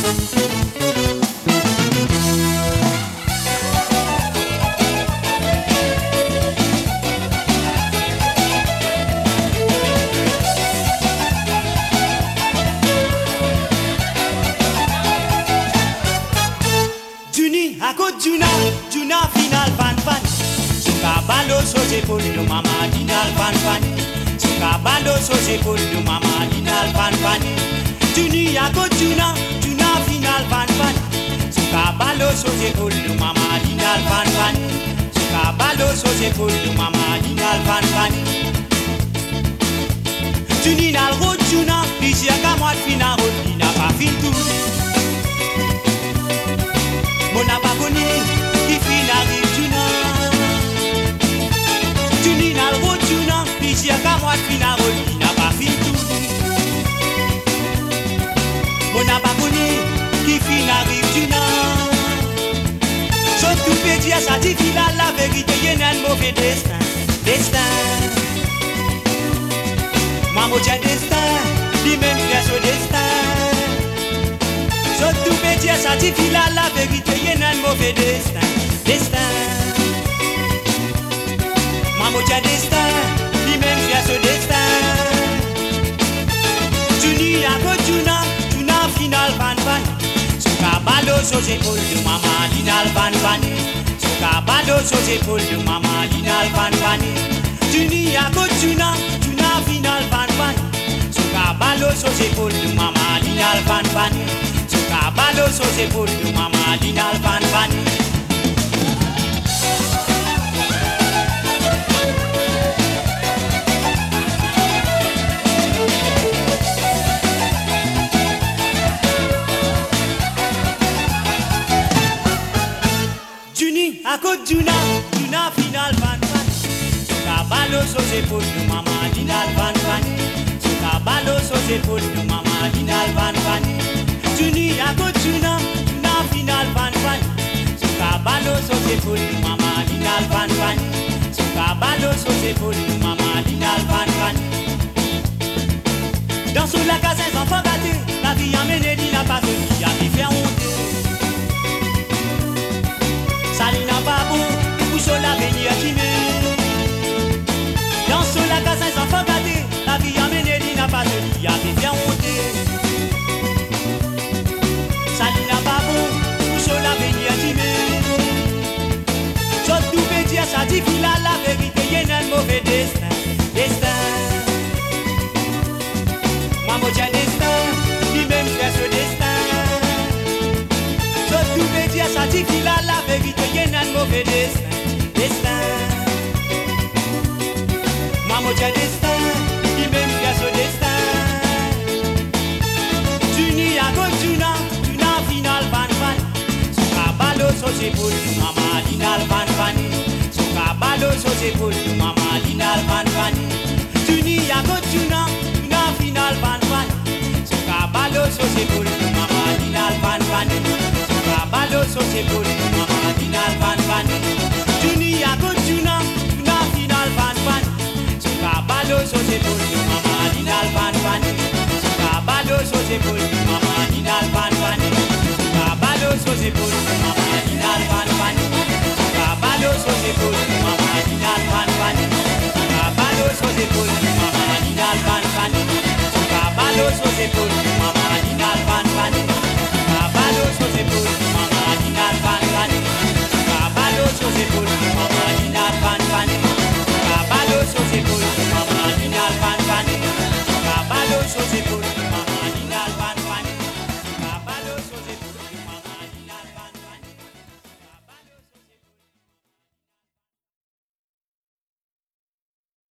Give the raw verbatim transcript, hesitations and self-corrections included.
Juna, Juna final fan fan. Suka balo soje pour le mama dinal fan fan. Suka balo soje pour le mama dinal fan fan. Juni yako Juna, Juna final fan fan. Suka balo soje pour le mama dinal fan fan. Suka balo soje pour le mama dinal fan fan. Juni nal ro Juna, disi akamwa final ro dina pa fin tout. Mon abakoni qui finit Juna Juni na ro Juna Pisi akamwa fina rodi na pas fin tout. Mon abakoni qui finit Juna So tout peut dire ça dit fila la vérité y'en a un mauvais destin. Destin Maman j'ai destin Lui même fait son destin. So tout peut dire ça dit fila la vérité y'en a un mauvais destin. Destin Maman j'ai destin Lui-même fait ce destin. Juni yako Juna Juna final van van. Suka balo soje pour le mama dinal van van. Suka balo soje pour le mama dinal van van. Juni yako Juna Juna final van van. Suka balo soje pour le mama dinal van van. Suka balo soje pour le mama dinal van van. Ako Juna, Juna final van van. Suka balo soje pour le mama dinal van van. Suka balo soje pour le mama dinal van van. Juni ako Juna, Juna final van van. Suka balo soje pour le mama dinal van van. Suka balo soje pour le mama dinal van van. Dans sous la case des enfants gâtés, la vie a mené n'a pas de qui a fait honte. Salina babou, pour l'avenir qui met. Dans sous la case des enfants gâtés, la vie a mené n'a pas de qui a fait honte. Salina babou, pour l'avenir qui met. Surtout peut dire ça dit qu'il a la vérité, y'en a un mauvais destin. Destin Maman j'ai destin, lui-même fait ce destin. Surtout peut dire ça dit qu'il a la vérité, y'en a un mauvais destin. Destin Maman j'ai destin, lui-même fait ce destin. Juni yako Juna, Juna final van van. Suka balo soje pour le mama dinal van van. Suka balo soje pour le mama dinal van van. Juni yako Juna, Juna final van van. Suka balo soje pour le mama dinal van van. Suka balo soje pour le mama dinal van van. Juni yako Juna, Juna final van van. Suka balo soje pour le mama dinal van van. Suka balo soje pour le mama